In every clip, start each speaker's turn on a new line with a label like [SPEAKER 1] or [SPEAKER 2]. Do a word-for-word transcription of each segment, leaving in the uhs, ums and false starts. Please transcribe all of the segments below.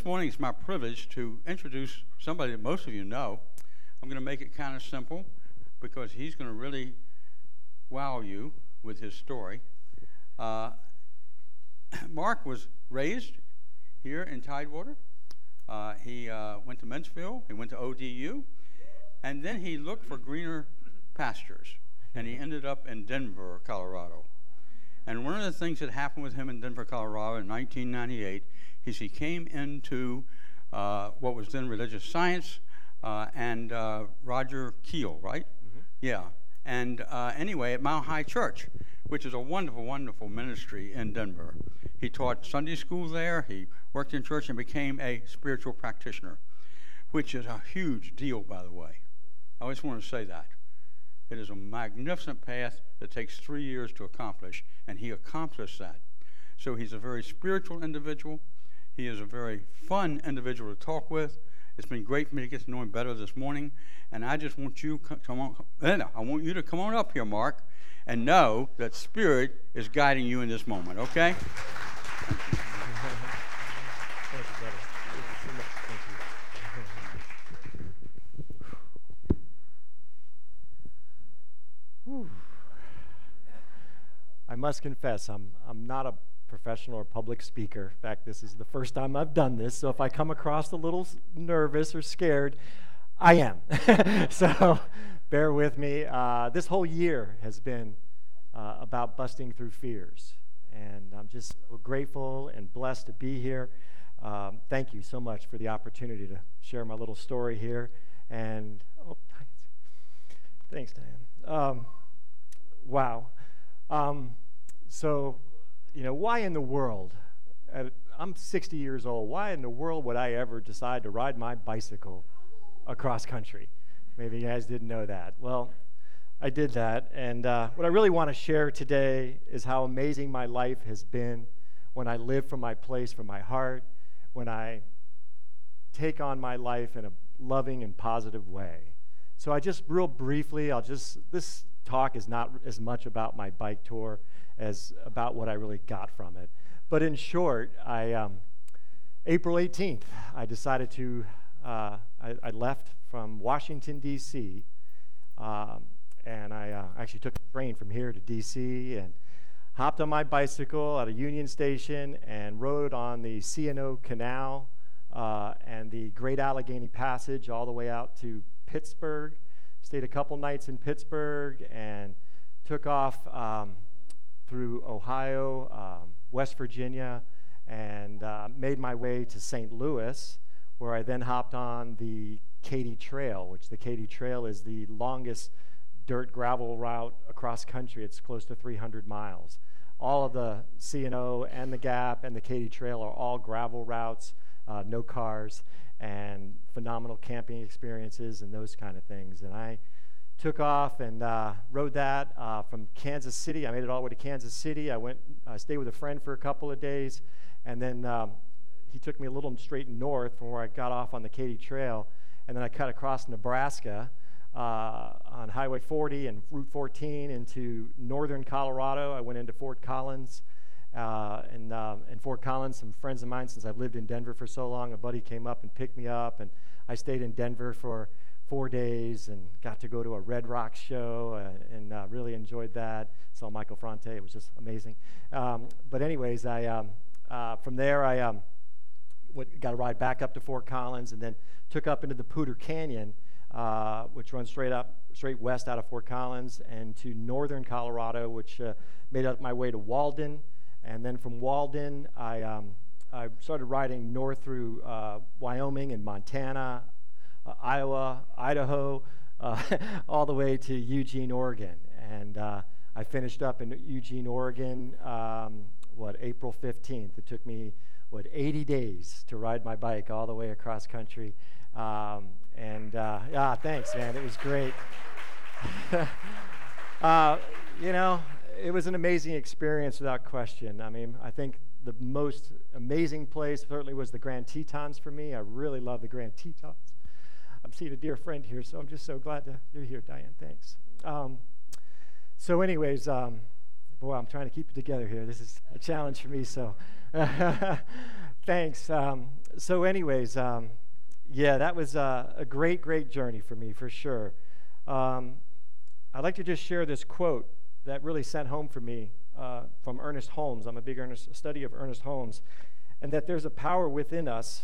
[SPEAKER 1] this morning it's my privilege to introduce somebody that most of you know. I'm going to make it kind of simple because he's going to really wow you with his story. Uh, Mark was raised here in Tidewater. Uh, he uh, went to Men'sville, he went to O D U, and then he looked for greener pastures, and he ended up in Denver, Colorado. And one of the things that happened with him in Denver, Colorado in nineteen ninety-eight is he came into uh, what was then religious science, uh, and uh, Roger Keel, right? Mm-hmm. Yeah. And uh, anyway, at Mount High Church, which is a wonderful, wonderful ministry in Denver. He taught Sunday school there, he worked in church and became a spiritual practitioner, which is a huge deal, by the way. I always want to say that. It is a magnificent path that takes three years to accomplish, and he accomplished that. So he's a very spiritual individual. He is a very fun individual to talk with. It's been great for me to get to know him better this morning, and I just want you to come on. I want you to come on up here, Mark, and know that Spirit is guiding you in this moment. Okay?
[SPEAKER 2] Thank you, brother. Thank you. I must confess, I'm I'm not a professional or public speaker. In fact, this is the first time I've done this, so if I come across a little nervous or scared, I am. So bear with me. Uh, this whole year has been uh, about busting through fears, and I'm just so grateful and blessed to be here. Um, thank you so much for the opportunity to share my little story here. And oh, thanks, Diane. Um, wow. Um, so, you know, why in the world? At, I'm sixty years old. Why in the world would I ever decide to ride my bicycle across country? Maybe you guys didn't know that. Well, I did that, and uh, what I really want to share today is how amazing my life has been when I live from my place, from my heart, when I take on my life in a loving and positive way. So I just real briefly, I'll just, this talk is not as much about my bike tour as about what I really got from it. But in short, I um, April eighteenth, I decided to, uh, I, I left from Washington, D C, um, and I uh, actually took a train from here to D C and hopped on my bicycle at a Union Station and rode on the C and O Canal uh, and the Great Allegheny Passage all the way out to Pittsburgh. Stayed a couple nights in Pittsburgh and took off um, through Ohio, um, West Virginia, and uh, made my way to Saint Louis, where I then hopped on the Katy Trail, which the Katy Trail is the longest dirt gravel route across country. It's close to three hundred miles. All of the C and O and the Gap and the Katy Trail are all gravel routes, uh, no cars, and phenomenal camping experiences and those kind of things. And I took off and uh, rode that uh, from Kansas City. I made it all the way to Kansas City. I went, uh, stayed with a friend for a couple of days, and then um, he took me a little straight north from where I got off on the Katy Trail, and then I cut across Nebraska uh, on Highway forty and Route fourteen into northern Colorado. I went into Fort Collins. Uh, and uh, in Fort Collins, some friends of mine, since I've lived in Denver for so long, a buddy came up and picked me up, and I stayed in Denver for four days and got to go to a Red Rock show uh, and uh, really enjoyed that. Saw Michael Fronte. It was just amazing. Um, but anyways, I um, uh, from there, I um, went, got a ride back up to Fort Collins and then took up into the Poudre Canyon, uh, which runs straight up, straight west out of Fort Collins, and to northern Colorado, which uh, made up my way to Walden. And then from Walden, I, um, I started riding north through uh, Wyoming and Montana, uh, Iowa, Idaho, uh, all the way to Eugene, Oregon. And uh, I finished up in Eugene, Oregon, um, what, April fifteenth. It took me, what, eighty days to ride my bike all the way across country. Um, and, uh, yeah, thanks, man. It was great. uh, you know, it was an amazing experience without question. I mean, I think the most amazing place certainly was the Grand Tetons for me. I really love the Grand Tetons. I'm seeing a dear friend here, so I'm just so glad that you're here, Diane. Thanks. Um, so anyways, um, boy, I'm trying to keep it together here. This is a challenge for me, so thanks. Um, so anyways, um, yeah, that was uh, a great, great journey for me, for sure. Um, I'd like to just share this quote that really sent home for me uh, from Ernest Holmes. I'm a big Ernest, study of Ernest Holmes, and that there's a power within us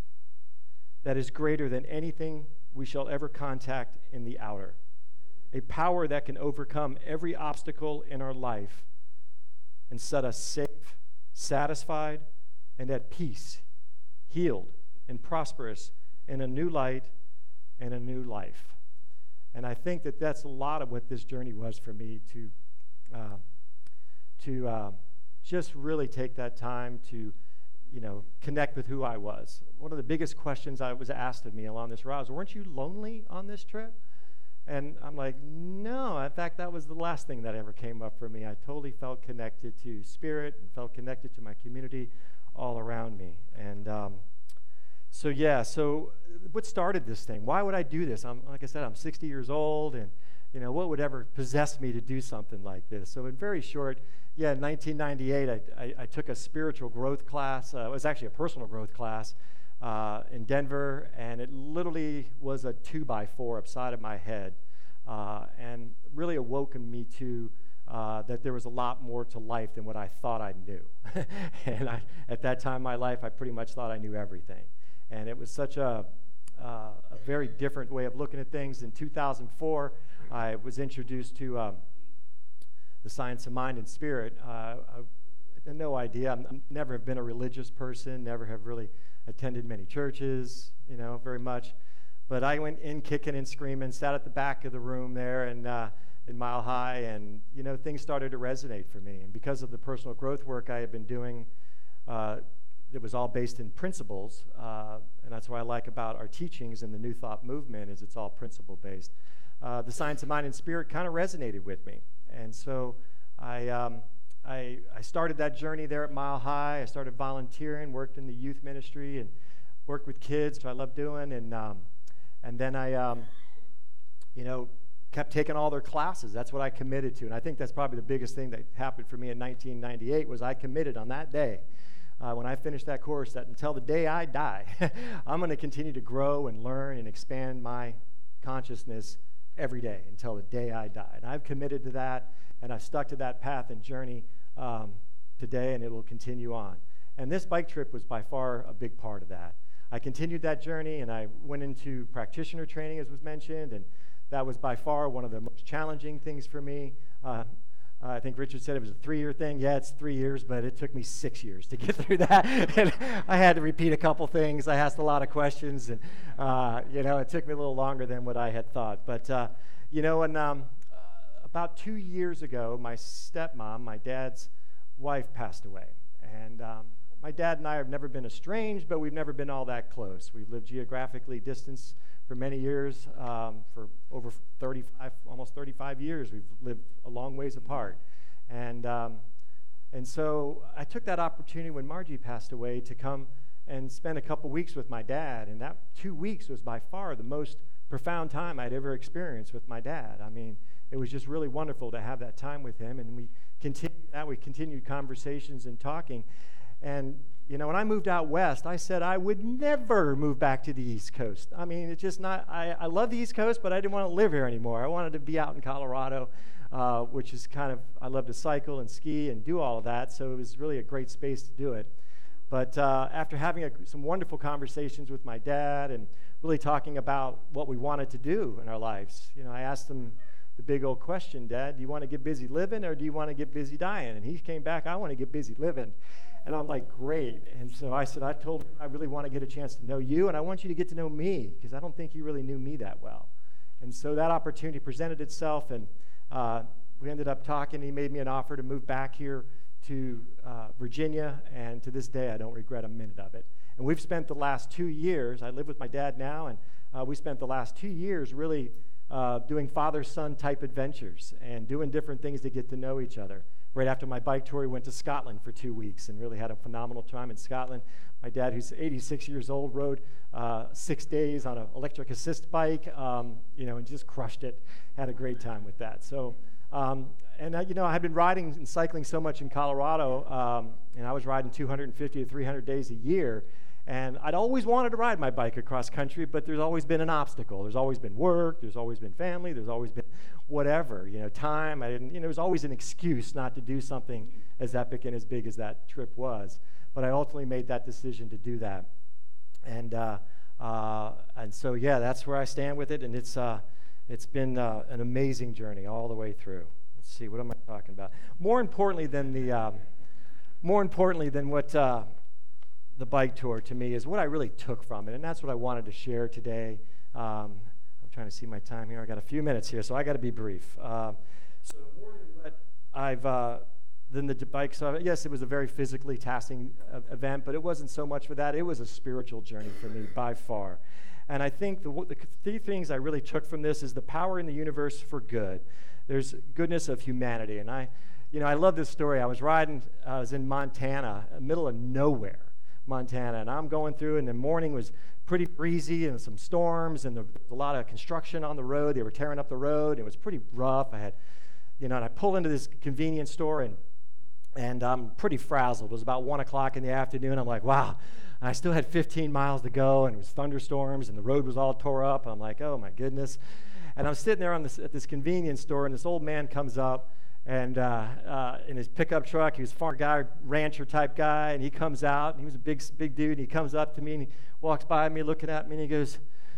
[SPEAKER 2] that is greater than anything we shall ever contact in the outer. A power that can overcome every obstacle in our life and set us safe, satisfied, and at peace, healed and prosperous in a new light and a new life. And I think that that's a lot of what this journey was for me, to uh, to uh, just really take that time to, you know, connect with who I was. One of the biggest questions I was asked of me along this route was, weren't you lonely on this trip? And I'm like, no. In fact, that was the last thing that ever came up for me. I totally felt connected to Spirit and felt connected to my community all around me. And um, so, yeah, so what started this thing? Why would I do this? I'm, like I said, I'm sixty years old, and, you know, what would ever possess me to do something like this? So in very short, yeah, in nineteen ninety-eight, I, I, I took a spiritual growth class. Uh, it was actually a personal growth class uh, in Denver, and it literally was a two by four upside of my head, uh, and really awoken me to uh, that there was a lot more to life than what I thought I knew. And I, at that time in my life, I pretty much thought I knew everything. And it was such a, uh, a very different way of looking at things. In two thousand four, I was introduced to um, the science of mind and spirit. Uh, I had no idea. I never have been a religious person, never have really attended many churches, you know, very much. But I went in kicking and screaming, sat at the back of the room there and uh, in Mile High, and, you know, things started to resonate for me. And because of the personal growth work I had been doing, uh, it was all based in principles, uh, and that's what I like about our teachings in the New Thought movement, is it's all principle-based. Uh, the science of mind and spirit kind of resonated with me, and so I, um, I, I started that journey there at Mile High. I started volunteering, worked in the youth ministry, and worked with kids, which I love doing, and um, and then I, um, you know, kept taking all their classes. That's what I committed to, and I think that's probably the biggest thing that happened for me in nineteen ninety-eight was I committed on that day. Uh, when I finished that course, that until the day I die, I'm going to continue to grow and learn and expand my consciousness every day until the day I die. And I've committed to that, and I've stuck to that path and journey um, today, and it will continue on. And this bike trip was by far a big part of that. I continued that journey, and I went into practitioner training, as was mentioned, and that was by far one of the most challenging things for me. Uh, Uh, I think Richard said it was a three-year thing. Yeah, it's three years, but it took me six years to get through that. And I had to repeat a couple things. I asked a lot of questions, and, uh, you know, it took me a little longer than what I had thought. But, uh, you know, and um, uh, about two years ago, my stepmom, my dad's wife, passed away. And um, my dad and I have never been estranged, but we've never been all that close. We've lived geographically distanced for many years, um, for over thirty-five, almost thirty-five years. We've lived a long ways apart. And, um, and so I took that opportunity when Margie passed away to come and spend a couple weeks with my dad. And that two weeks was by far the most profound time I'd ever experienced with my dad. I mean, it was just really wonderful to have that time with him. And we continued that. We continued conversations and talking. And, you know, when I moved out west, I said I would never move back to the East Coast. I mean, it's just not, I, I love the East Coast, but I didn't want to live here anymore. I wanted to be out in Colorado, uh, which is kind of, I love to cycle and ski and do all of that, so it was really a great space to do it. But uh, after having a, some wonderful conversations with my dad and really talking about what we wanted to do in our lives, you know, I asked him the big old question, Dad, do you want to get busy living or do you want to get busy dying? And he came back, I want to get busy living. And I'm like, great. And so I said, I told him I really want to get a chance to know you, and I want you to get to know me, because I don't think you really knew me that well. And so that opportunity presented itself, and uh, we ended up talking. He made me an offer to move back here to uh, Virginia, and to this day, I don't regret a minute of it. And we've spent the last two years, I live with my dad now, and uh, we spent the last two years really uh, doing father-son type adventures and doing different things to get to know each other. Right after my bike tour, we went to Scotland for two weeks and really had a phenomenal time in Scotland. My dad, who's eighty-six years old, rode uh, six days on an electric assist bike, um, you know, and just crushed it. Had a great time with that. So, um, and uh, you know, I had been riding and cycling so much in Colorado, um, and I was riding two hundred fifty to three hundred days a year. And I'd always wanted to ride my bike across country, but there's always been an obstacle. There's always been work. There's always been family. There's always been whatever, you know, time. I didn't, you know, there was always an excuse not to do something as epic and as big as that trip was. But I ultimately made that decision to do that. And uh, uh, and so, yeah, that's where I stand with it. And it's uh, it's been uh, an amazing journey all the way through. Let's see, what am I talking about? More importantly than the, um, more importantly than what uh, the bike tour to me is what I really took from it, and that's what I wanted to share today. Um, I'm trying to see my time here. I got a few minutes here, so I got to be brief. Uh, so more than what I've uh, than the bike. So yes, it was a very physically taxing uh, event, but it wasn't so much for that. It was a spiritual journey for me by far. And I think the, the three things I really took from this is the power in the universe for good. There's goodness of humanity. And I, you know, I love this story. I was riding, I was in Montana, middle of nowhere, Montana, and I'm going through, and the morning was pretty breezy and some storms, and there was a lot of construction on the road. They were tearing up the road. It was pretty rough. I had, you know, and I pulled into this convenience store, and and I'm pretty frazzled. It was about one o'clock in the afternoon. I'm like, wow. And I still had fifteen miles to go, and it was thunderstorms, and the road was all tore up. I'm like, oh my goodness. And I'm sitting there on this, at this convenience store, and this old man comes up, and uh, uh, in his pickup truck. He was a farm guy, rancher type guy, and he comes out, and he was a big, big dude, and he comes up to me, and he walks by me, looking at me, and he goes,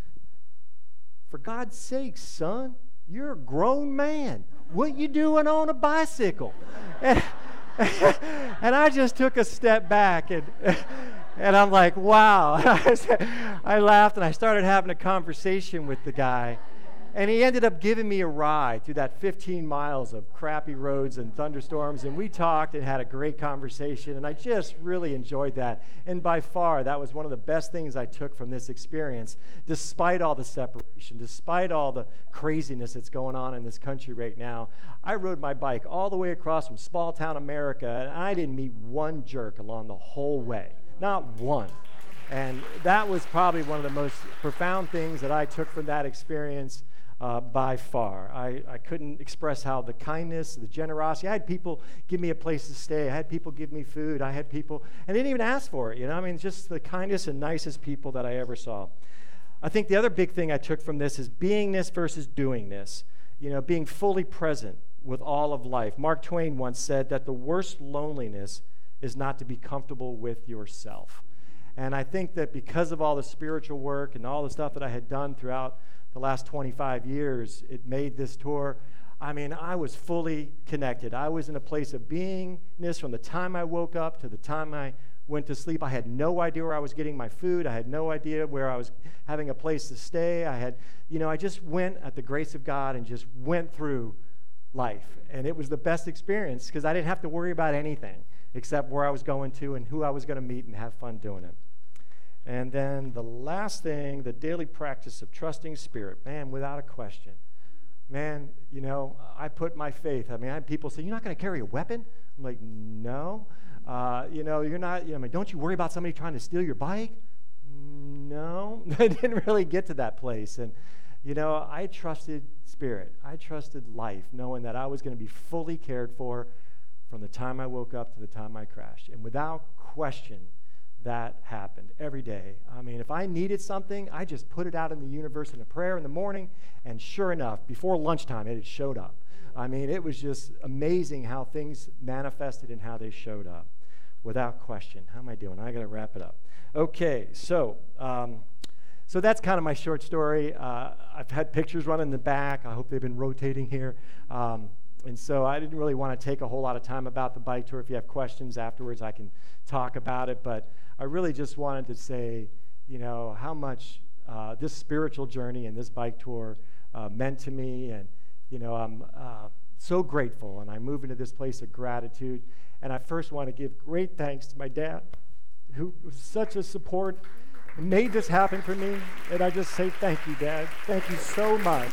[SPEAKER 2] "For God's sake, son, you're a grown man. What you doing on a bicycle?" And, and I just took a step back, and and I'm like, wow. I laughed, and I started having a conversation with the guy. And he ended up giving me a ride through that fifteen miles of crappy roads and thunderstorms, and we talked and had a great conversation, and I just really enjoyed that. And by far, that was one of the best things I took from this experience, despite all the separation, despite all the craziness that's going on in this country right now. I rode my bike all the way across from small town America, and I didn't meet one jerk along the whole way, not one. And that was probably one of the most profound things that I took from that experience. Uh, by far. I, I couldn't express how the kindness, the generosity. I had people give me a place to stay. I had people give me food. I had people, and they didn't even ask for it, you know? I mean, just the kindest and nicest people that I ever saw. I think the other big thing I took from this is beingness versus doingness. You know, being fully present with all of life. Mark Twain once said that the worst loneliness is not to be comfortable with yourself. And I think that because of all the spiritual work and all the stuff that I had done throughout the last twenty-five years, it made this tour. I mean, I was fully connected. I was in a place of beingness from the time I woke up to the time I went to sleep. I had no idea where I was getting my food. I had no idea where I was having a place to stay. I had, you know, I just went at the grace of God and just went through life. And it was the best experience because I didn't have to worry about anything except where I was going to and who I was going to meet and have fun doing it. And then the last thing, the daily practice of trusting Spirit. Man, without a question. Man, you know, I put my faith. I mean, I had people say, "You're not going to carry a weapon?" I'm like, no. Uh, you know, you're not, you know, I mean, don't you worry about somebody trying to steal your bike? No. I didn't really get to that place. And, you know, I trusted Spirit. I trusted life, knowing that I was going to be fully cared for from the time I woke up to the time I crashed. And without question, that happened every day. I mean, if I needed something, I just put it out in the universe in a prayer in the morning, and sure enough, before lunchtime, it had showed up. I mean, it was just amazing how things manifested and how they showed up, without question. How am I doing? I got to wrap it up. Okay, so um, so that's kind of my short story. Uh, I've had pictures running in the back. I hope they've been rotating here. Um, And so I didn't really want to take a whole lot of time about the bike tour. If you have questions afterwards, I can talk about it. But I really just wanted to say, you know, how much uh, this spiritual journey and this bike tour uh, meant to me. And, you know, I'm uh, so grateful. And I move into this place of gratitude. And I first want to give great thanks to my dad, who was such a support and made this happen for me. And I just say thank you, Dad. Thank you so much.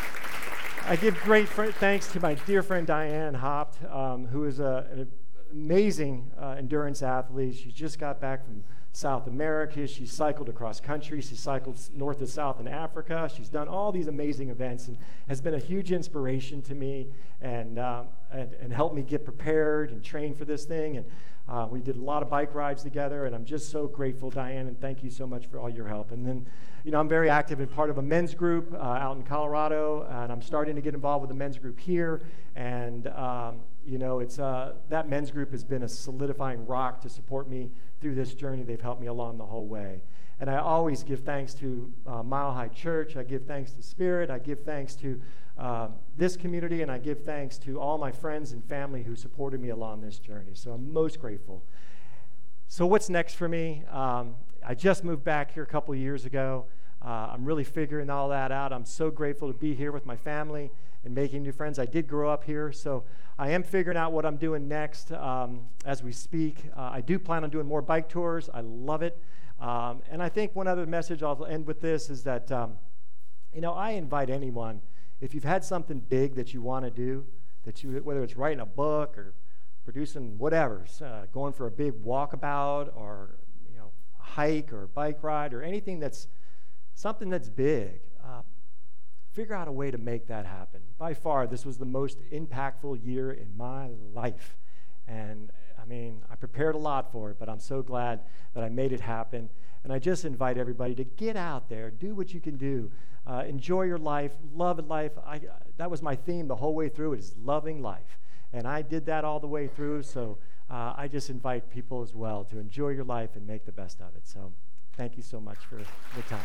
[SPEAKER 2] I give great fr- thanks to my dear friend Diane Hopt, um, who is a, an amazing uh, endurance athlete. She just got back from South America. She cycled across country. She cycled north to south in Africa. She's done all these amazing events and has been a huge inspiration to me and, um, and, and helped me get prepared and train for this thing. And Uh, we did a lot of bike rides together, and I'm just so grateful, Diane, and thank you so much for all your help. And then, you know, I'm very active in part of a men's group uh, out in Colorado, and I'm starting to get involved with the men's group here. And, um, you know, it's uh, that men's group has been a solidifying rock to support me through this journey. They've helped me along the whole way. And I always give thanks to uh, Mile High Church. I give thanks to Spirit. I give thanks to uh, this community, and I give thanks to all my friends and family who supported me along this journey. So I'm most grateful. So what's next for me? Um, I just moved back here a couple of years ago. Uh, I'm really figuring all that out. I'm so grateful to be here with my family and making new friends. I did grow up here, so I am figuring out what I'm doing next um, as we speak. Uh, I do plan on doing more bike tours. I love it. Um, and I think one other message I'll end with this is that, um, you know, I invite anyone, if you've had something big that you want to do, that you, whether it's writing a book or producing whatever, uh, going for a big walkabout or, you know, a hike or a bike ride or anything that's something that's big, uh, figure out a way to make that happen. By far, this was the most impactful year in my life. And I mean, I prepared a lot for it, but I'm so glad that I made it happen. And I just invite everybody to get out there, do what you can do, uh, enjoy your life, love life. I, that was my theme the whole way through, it is loving life. And I did that all the way through, so uh, I just invite people as well to enjoy your life and make the best of it. So thank you so much for the time.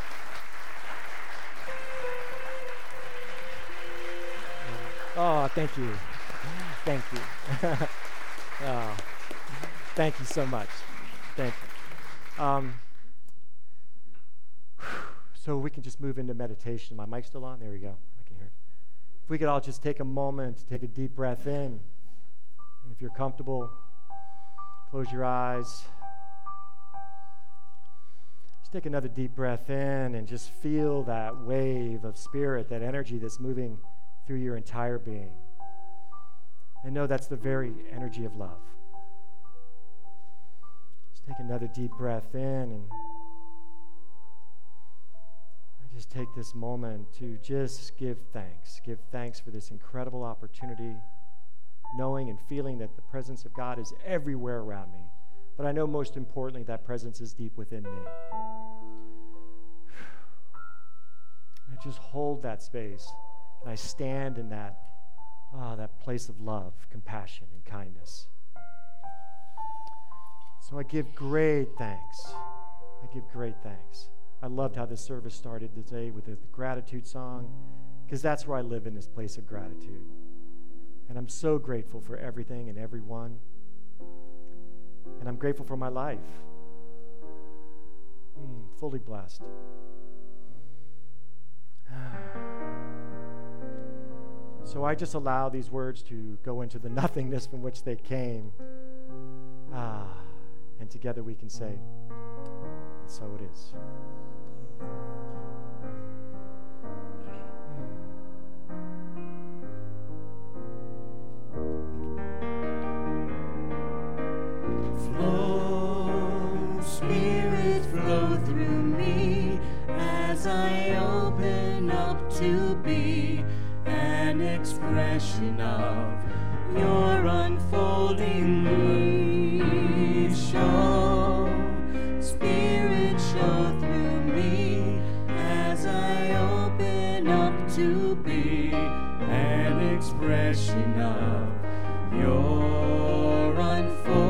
[SPEAKER 2] Oh, thank you. Thank you. Oh, thank you so much. Thank you. Um, so we can just move into meditation. My mic still on? There we go. I can hear it. If we could all just take a moment, take a deep breath in. And if you're comfortable, close your eyes. Just take another deep breath in and just feel that wave of spirit, that energy that's moving through your entire being. And know that's the very energy of love. Just take another deep breath in, and I just take this moment to just give thanks. Give thanks for this incredible opportunity, knowing and feeling that the presence of God is everywhere around me. But I know most importantly that presence is deep within me. I just hold that space, and I stand in that Ah, oh, that place of love, compassion, and kindness. So I give great thanks. I give great thanks. I loved how this service started today with the gratitude song, because that's where I live, in this place of gratitude. And I'm so grateful for everything and everyone. And I'm grateful for my life. Mm, fully blessed. So I just allow these words to go into the nothingness from which they came. Ah, and together we can say, and so it is.
[SPEAKER 3] Flow, Spirit, flow through me as I open up to be an expression of your unfolding need. Show, Spirit, show through me as I open up to be an expression of your unfolding